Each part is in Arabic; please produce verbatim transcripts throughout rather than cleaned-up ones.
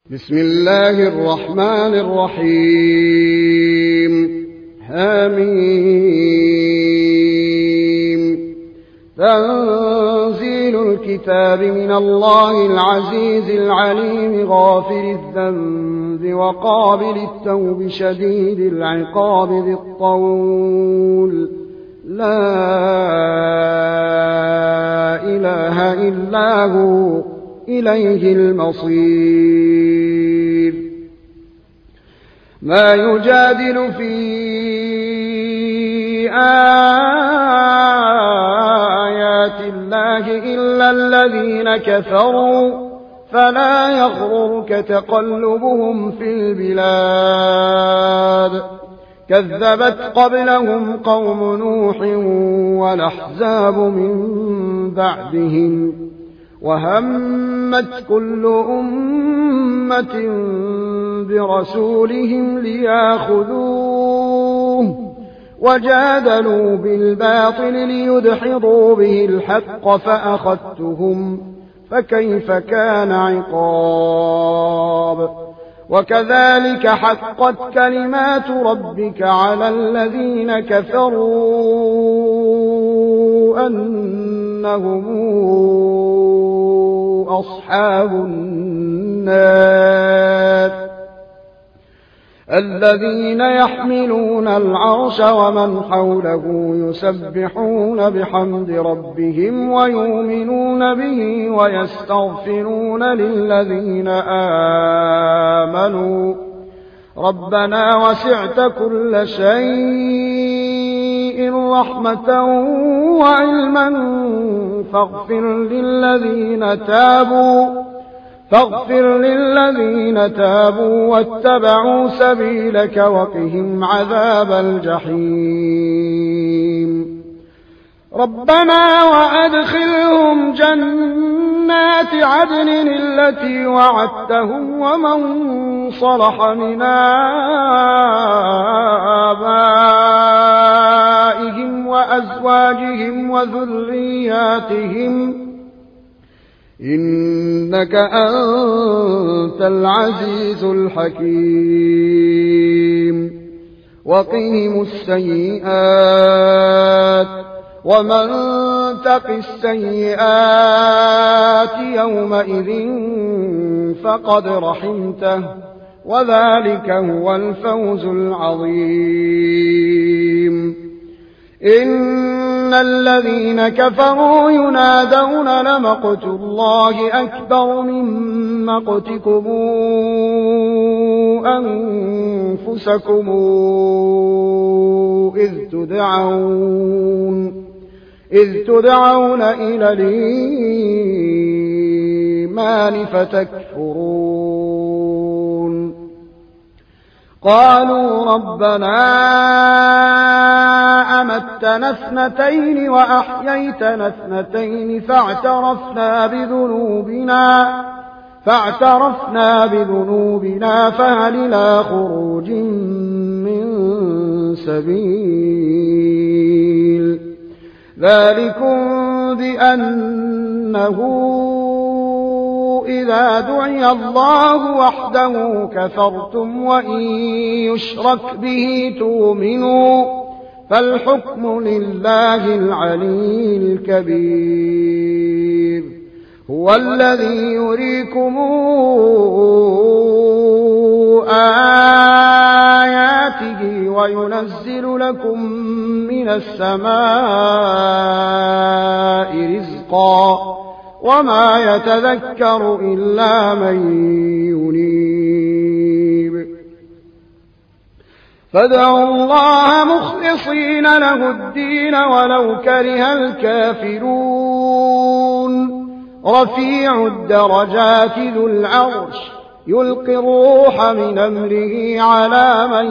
بسم الله الرحمن الرحيم حميم تنزيل الكتاب من الله العزيز العليم غافر الذنب وقابل التوب شديد العقاب ذي الطول لا إله إلا هو إليه المصير. ما يجادل في آيات الله إلا الذين كفروا فلا يغررك تقلبهم في البلاد. كذبت قبلهم قوم نوح والأحزاب من بعدهم وهمت كل أمة برسولهم ليأخذوه وجادلوا بالباطل ليدحضوا به الحق فأخذتهم فكيف كان عقاب. وكذلك حقت كلمات ربك على الذين كفروا أنهم أصحاب النار الذين يحملون العرش ومن حوله يسبحون بحمد ربهم ويؤمنون به ويستغفرون للذين آمنوا ربنا وسعت كل شيء رحمة وعلما فاغفر للذين تابوا فاغفر للذين تابوا واتبعوا سبيلك وقهم عذاب الجحيم. ربنا وأدخلهم جنات عدن التي وعدتهم ومن صلح من آبائهم وأزواجهم وذرياتهم إنك أنت العزيز الحكيم. وقهم السيئات ومن تق السيئات يومئذ فقد رحمته وذلك هو الفوز العظيم. إن الذين كفروا ينادون لمقت الله أكبر من مقتكم أنفسكم إذ تدعون إذ تدعون إلى الإيمان فتكفرون. قالوا ربنا أمتنا اثنتين وأحييتنا اثنتين فاعترفنا بذنوبنا فاعترفنا بذنوبنا فهل إلى خروج من سبيل. ذلكم بأنه إذا دعي الله وحده كفرتم وإن يشرك به تؤمنوا فالحكم لله العلي الكبير. هو الذي يريكم آياته وينزل لكم من السماء رزقا وما يتذكر إلا من ينيب. فادعوا الله مخلصين له الدين ولو كره الكافرون. رفيع الدرجات ذو العرش يلقي الروح من أمره على من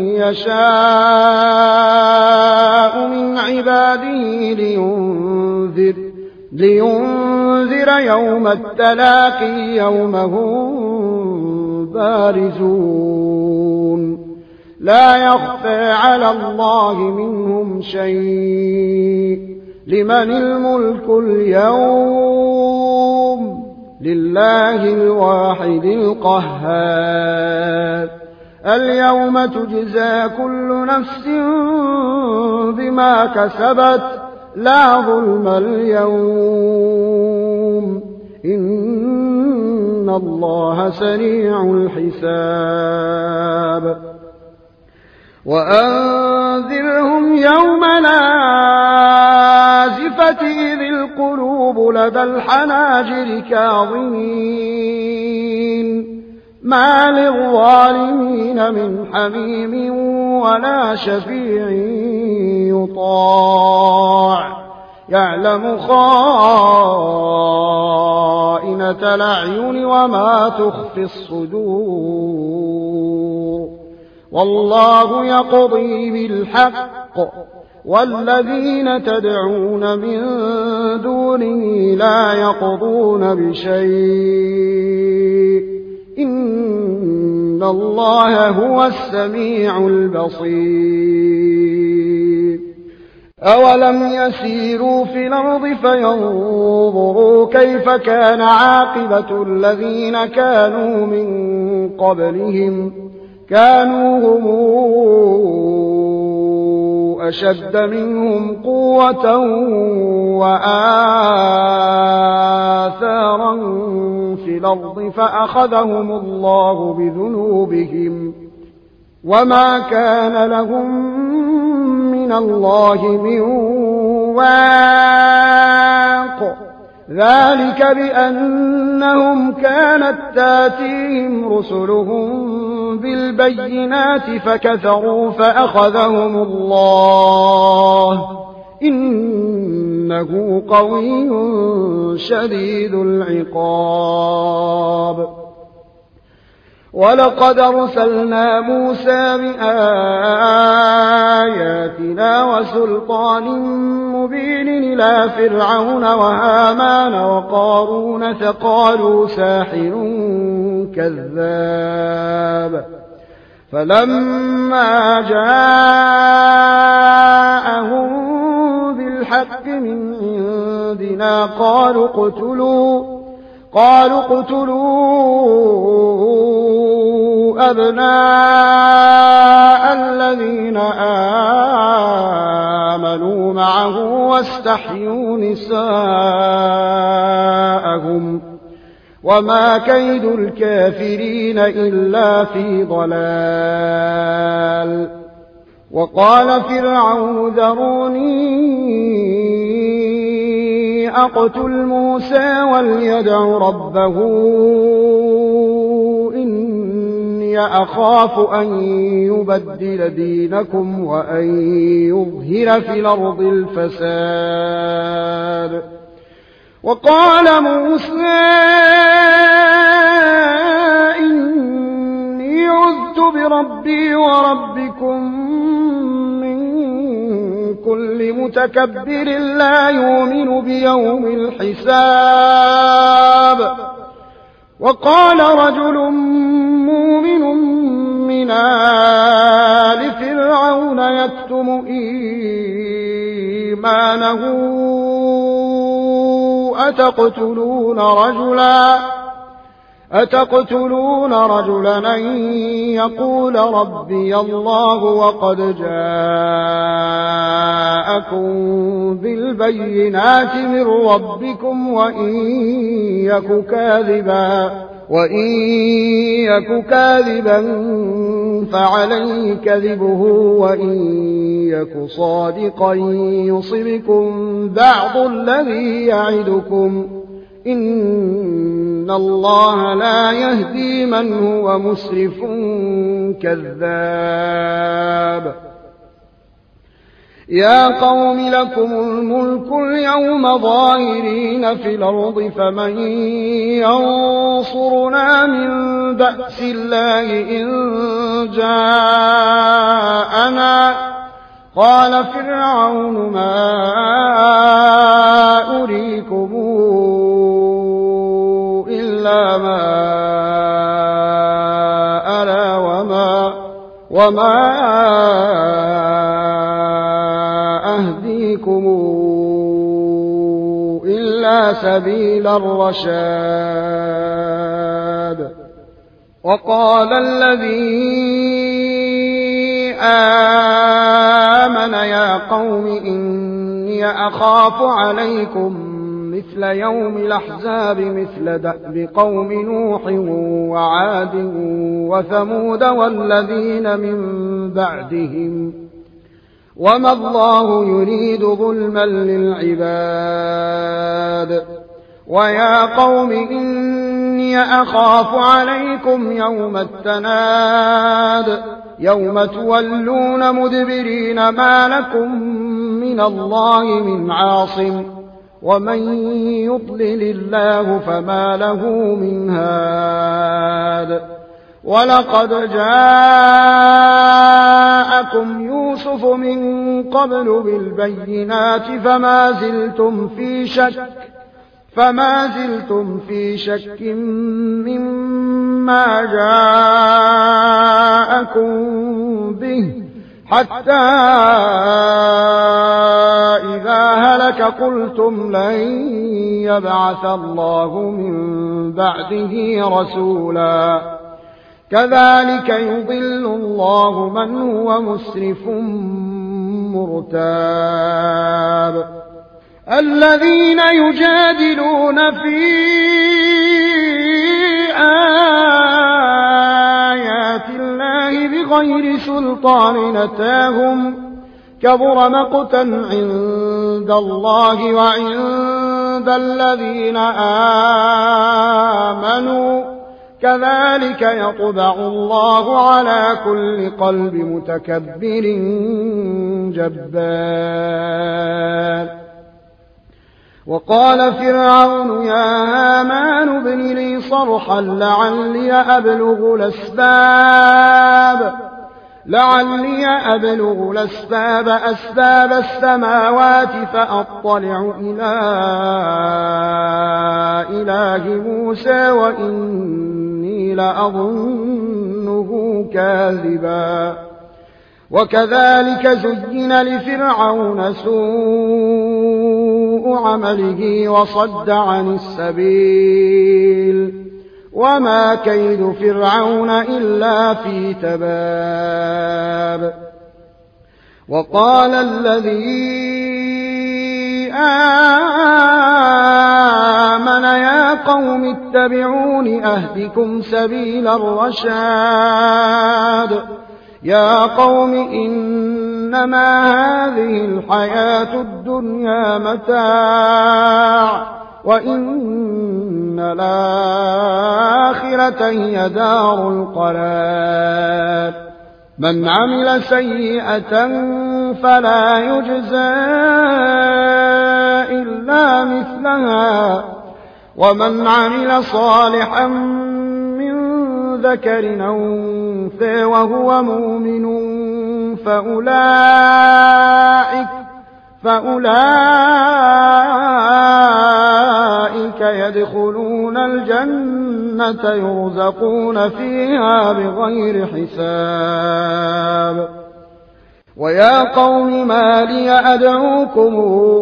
يشاء من عباده لينذر لينذر يوم التلاقي يوم هم بارزون لا يخفى على الله منهم شيء. لمن الملك اليوم لله الواحد القهار. اليوم تجزى كل نفس بما كسبت لا ظلم اليوم إن الله سريع الحساب. وأنذرهم يوم الآزفة إذ القلوب لدى الحناجر كاظمين ما للظالمين من حميم ولا شفيع يطاع يعلم خائنة الأعين وما تخفي الصدور والله يقضي بالحق والذين تدعون من دونه لا يقضون بشيء إن الله هو السميع البصير. أولم يسيروا في الأرض فينظروا كيف كان عاقبة الذين كانوا من قبلهم كانوا هم أشد منهم قوة وآثارا في الأرض فأخذهم الله بذنوبهم وما كان لهم من الله من واق ذلك بأنهم كانت تاتيهم رسلهم بالبينات فكفروا فأخذهم الله إنه قوي شديد العقاب. ولقد أرسلنا موسى بآياتنا وسلطان مبين إلى فرعون وهامان وقارون فقالوا ساحر كذاب فلما جاءهم بالحق من عندنا قالوا اقتلوا قالوا اقتلوا أبناء الذين آمنوا معه واستحيوا نساءهم وما كيد الكافرين إلا في ضلال. وقال فرعون ذروني أقتل موسى وليدع ربه إني أخاف أن يبدل دينكم وأن يظهر في الأرض الفساد. وقال موسى إني عذت بربي وربكم كل متكبر لا يؤمن بيوم الحساب. وقال رجل مؤمن من آل فرعون يكتم إيمانه أتقتلون رجلا أتقتلون رجلا أن يقول ربي الله وقد جاءكم بالبينات من ربكم وإن يك كاذبا وإن يك كاذبا فعليه كذبه وإن يك صادقا يصبكم بعض الذي يعدكم إن الله لا يهدي من هو مسرف كذاب. يا قوم لكم الملك اليوم ظاهرين في الأرض فمن ينصرنا من بأس الله إن جاءنا. قال فرعون ما أريكم إلا ما أرى وما, وما أهديكم إلا سبيل الرشاد. وقال الذي آمن يا قوم إني أخاف عليكم مثل يوم الأحزاب مثل دأب قوم نوح وعاد وثمود والذين من بعدهم وما الله يريد ظلما للعباد ويا قوم إني أخاف عليكم يوم التناد يوم تولون مدبرين ما لكم من الله من عاصم ومن يضلل الله فما له من هاد ولقد جاءكم يوسف من قبل بالبينات فما زلتم في شك فما زلتم في شك مما جاءكم به حتى إذا هلك قلتم لن يبعث الله من بعده رسولا كذلك يضل الله من هو مسرف مرتاب الذين يجادلون في آيات الله بغير سلطان أتاهم كبر مقتا عند الله وعند الذين آمنوا كذلك يطبع الله على كل قلب متكبر جبار وقال فرعون يا هامان ابن لي صرحا لعلي أبلغ الأسباب لعلي أبلغ الأسباب أسباب السماوات فأطلع إلى إله موسى وإني لأظنه كاذبا وكذلك زين لفرعون سوء عمله وصد عن السبيل وما كيد فرعون إلا في تباب وقال الذي آمن يا قوم اتبعون أهدكم سبيل الرشاد يا قوم إنما هذه الحياة الدنيا متاع وإن الآخرة هي دار القرار من عمل سيئة فلا يجزى إلا مثلها ومن عمل صالحا ذكر أو أنثى وهو مؤمن فأولئك, فأولئك يدخلون الجنة يرزقون فيها بغير حساب ويا قوم ما لي أدعوكم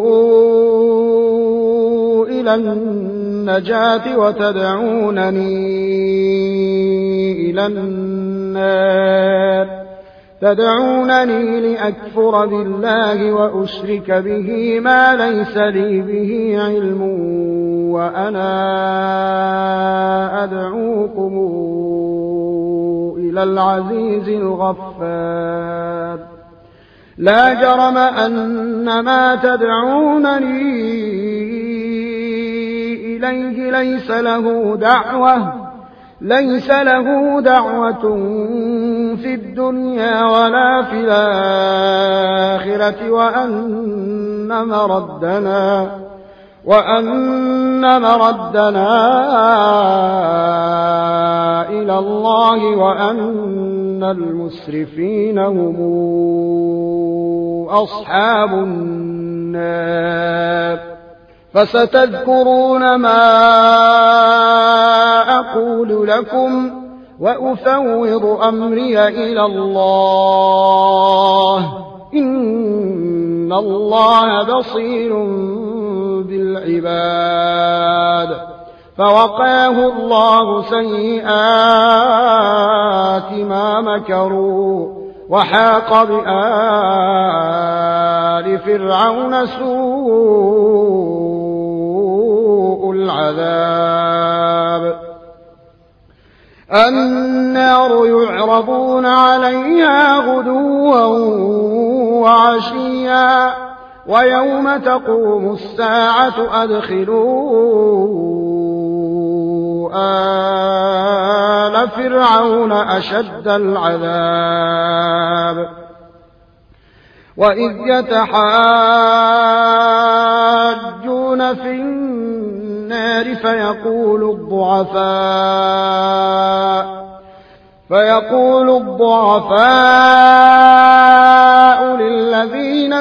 إلى النجاة وتدعونني إلى النار تدعونني لأكفر بالله وأشرك به ما ليس لي به علم وأنا أدعوكم إلى العزيز الغفار لا جرم أن ما تدعونني إليه ليس له دعوة ليس له دعوة في الدنيا ولا في الآخرة وأن مردنا وأن مردنا إلى الله وأن المسرفين هم أصحاب النار فستذكرون ما أقول لكم وأفوض أمري إلى الله إن الله بصير بالعباد فوقاه الله سيئات ما مكروا وحاق بآل فرعون سوء العذاب النار يعرضون عليها غدوا وعشيا ويوم تقوم الساعة أدخلوا آل فرعون أشد العذاب وإذ يتحاجون في النار فيقول الضعفاء فيقول الضعفاء للذين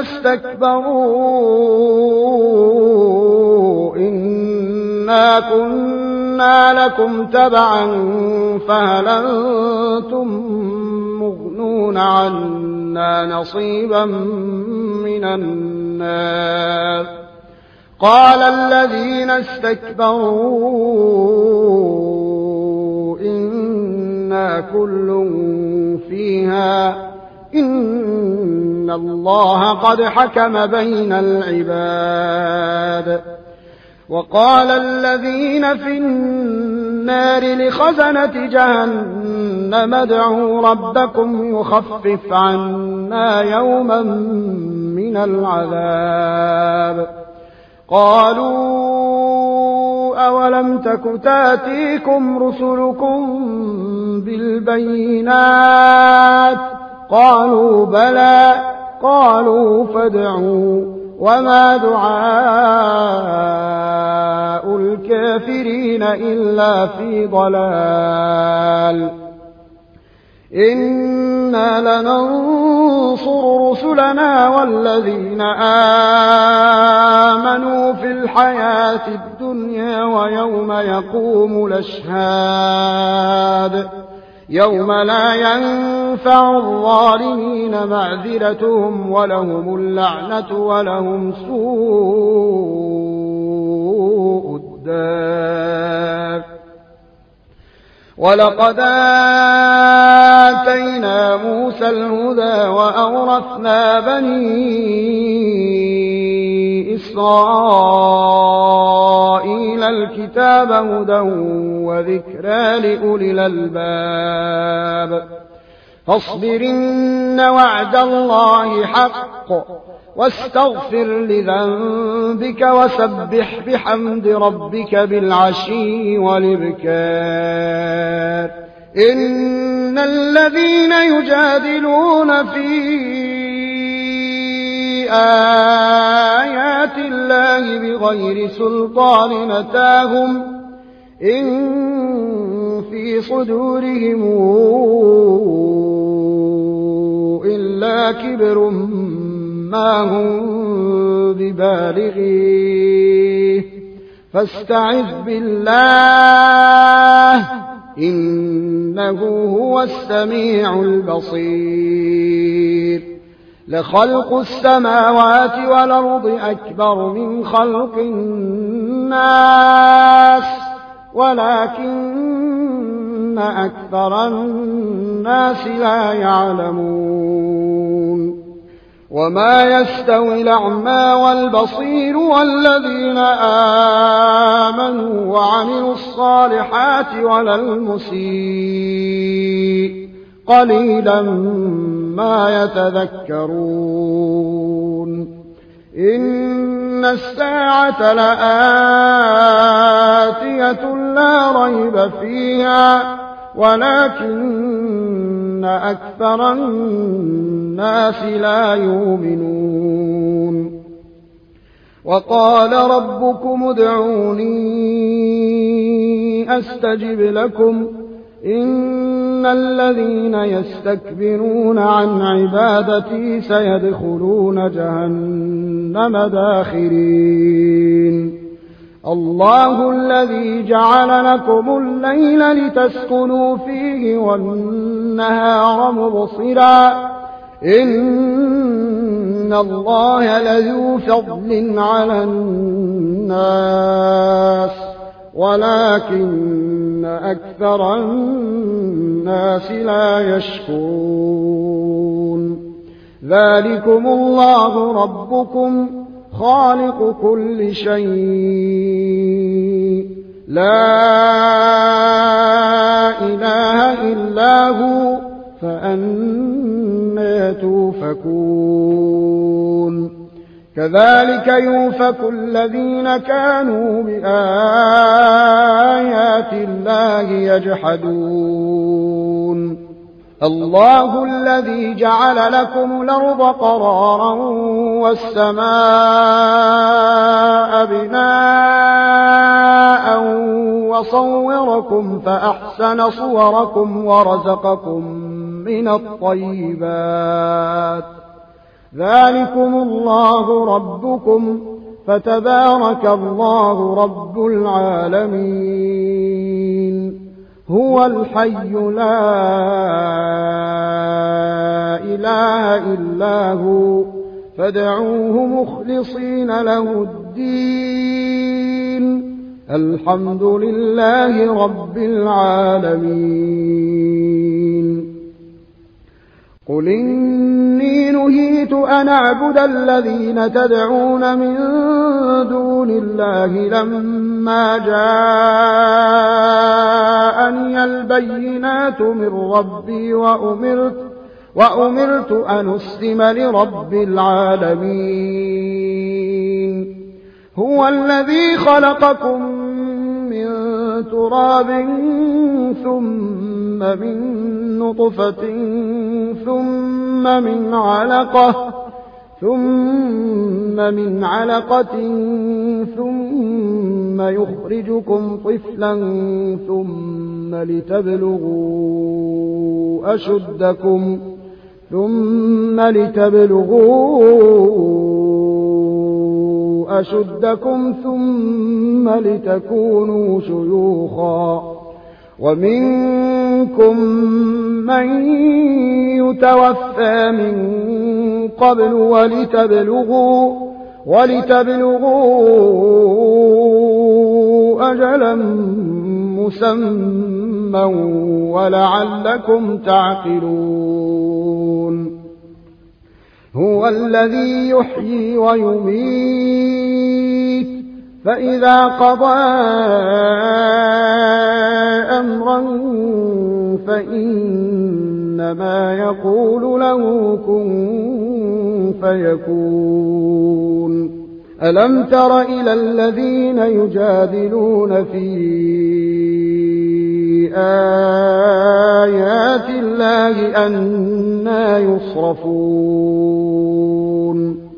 استكبروا إنا كنا لكم تبعا فهل أنتم مغنون عنا نصيبا من النار قال الذين استكبروا إنا كل فيها إن الله قد حكم بين العباد وقال الذين في النار لخزنة جهنم ادعوا ربكم يخفف عنا يوما من العذاب قالوا أولم تك تاتيكم رسلكم بالبينات قالوا بلى قالوا فادعوا وما دعاء الكافرين إلا في ضلال إنا لننصر رسلنا والذين آمنوا في الحياة الدنيا ويوم يقوم الأشهاد يوم لا ينفع الظالمين معذرتهم ولهم اللعنة ولهم سوء الدار ولقد آتينا موسى الهدى وأورثنا بني إسرائيل الكتاب هدى وذكرى لأولي الألباب فاصبر إن وعد الله حق واستغفر لذنبك وسبح بحمد ربك بالعشي والإبكار إن الذين يجادلون في آيات الله بغير سلطان أتاهم إن في صدورهم إلا كبر ما هم ببالغيه فاستعذ بالله إنه هو السميع البصير لخلق السماوات والأرض أكبر من خلق الناس ولكن أكثر الناس لا يعلمون وما يستوي الأعمى والبصير والذين آمنوا وعملوا الصالحات ولا المسيء قليلا ما يتذكرون إن الساعة لآتية لا ريب فيها ولكن أكثر الناس لا يؤمنون وقال ربكم ادعوني أستجب لكم إن الذين يستكبرون عن عبادتي سيدخلون جهنم داخرين الله الذي جعل لكم الليل لتسكنوا فيه والنهار مبصرا إن الله لذو فضل على الناس ولكن أكثر الناس لا يشكرون. ذلكم الله ربكم خالق كل شيء لا إله إلا هو فأنى توفكون. كذلك يؤفك الذين كانوا بآيات الله يجحدون. الله الذي جعل لكم الأرض قرارا والسماء بناء وصوركم فأحسن صوركم ورزقكم من الطيبات. ذلكم الله ربكم فتبارك الله رب العالمين. هو الحي لا إله إلا هو فادعوه مخلصين له الدين. الحمد لله رب العالمين. قل إني نهيت أن أعبد الذين تدعون من دون الله لما جاءني البينات من ربي وأمرت, وأمرت أن أسلم لرب العالمين. هو الذي خلقكم من تراب ثم من نطفة ثم من علقة ثم من علقة ثم يخرجكم طفلا ثم لتبلغوا أشدكم ثم لتبلغوا أشدكم ثم لتكونوا شيوخا ومنكم من يتوفى من قبل ولتبلغوا, ولتبلغوا أجلا مسمى ولعلكم تعقلون. هو الذي يحيي ويميت فإذا قضى أمرا فإنما يقول له كن فيكون. ألم تر إلى الذين يجادلون في آيات الله أنى يصرفون.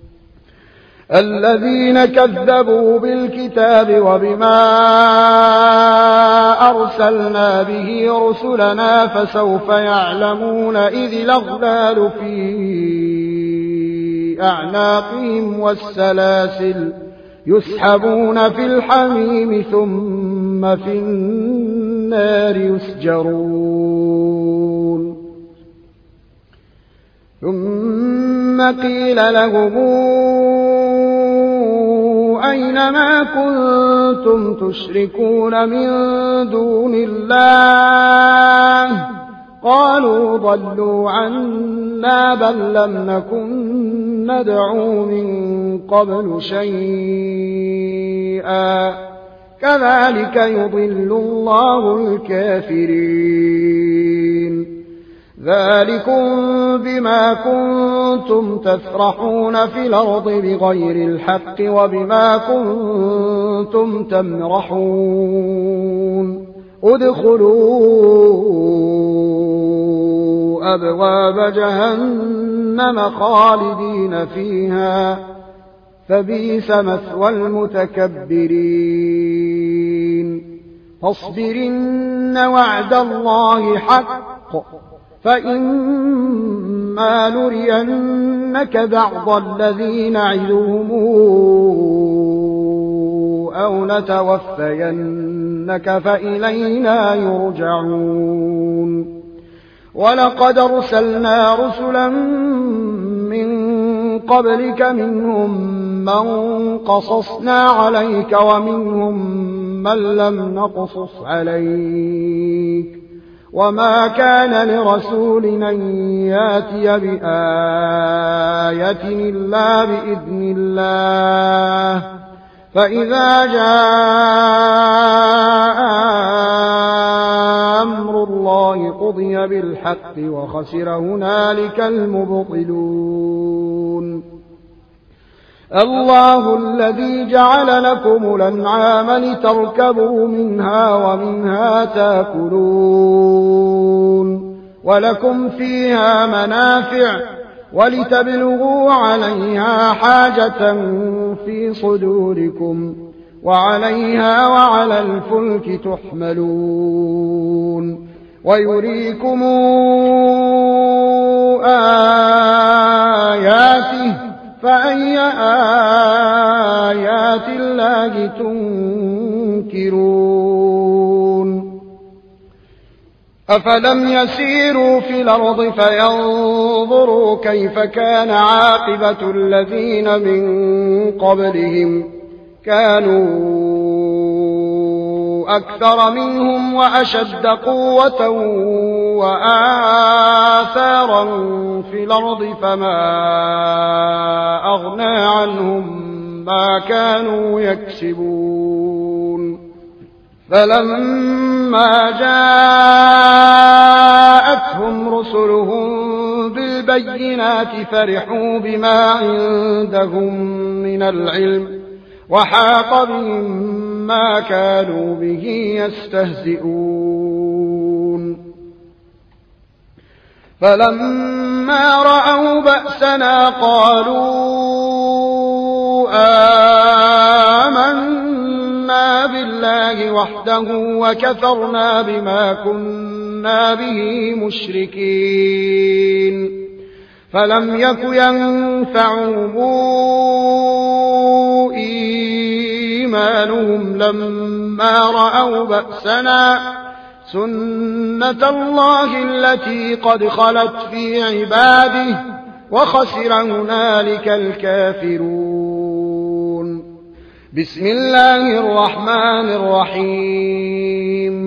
الذين كذبوا بالكتاب وبما أرسلنا به رسلنا فسوف يعلمون إذ الأغلال في أعناقهم والسلاسل يسحبون في الحميم ثم في النار يسجرون. ثم قيل لهم أين ما كنتم تشركون من دون الله قالوا ضلوا عنا بل لم نكن ندعو من قبل شيئا كذلك يضل الله الكافرين. ذلكم بما كنتم تفرحون في الأرض بغير الحق وبما كنتم تمرحون. ادخلوا أبواب جهنم خالدين فيها فبئس مثوى المتكبرين. فاصبرن وعد الله حق فإما نرينك بعض الذي نعدهم أو نتوفينك فإلينا يرجعون. ولقد أرسلنا رسلا من قبلك منهم من قصصنا عليك ومنهم ممن لم نقصص عليك وما كان لرسول أن ياتي بآية إلا بإذن الله فإذا جاء أمر الله قضي بالحق وخسر هنالك المبطلون الله الذي جعل لكم الأنعام لتركبوا منها ومنها تاكلون ولكم فيها منافع ولتبلغوا عليها حاجة في صدوركم وعليها وعلى الفلك تحملون ويريكم آياته فأي آيات الله تنكرون أفلم يسيروا في الأرض فينظروا كيف كان عاقبة الذين من قبلهم كانوا أكثر منهم وأشد قوة وآثارا في الأرض فما أغنى عنهم ما كانوا يكسبون فلما جاءتهم رسلهم بالبينات فرحوا بما عندهم من العلم وحاق بهم ما كانوا به يستهزئون فلما رأوا بأسنا قالوا آمنا بالله وحده وكفرنا بما كنا به مشركين فلم يك ينفعهم إيمانهم لما رأوا بأسنا سنة الله التي قد خلت في عباده وخسر هنالك الكافرون بسم الله الرحمن الرحيم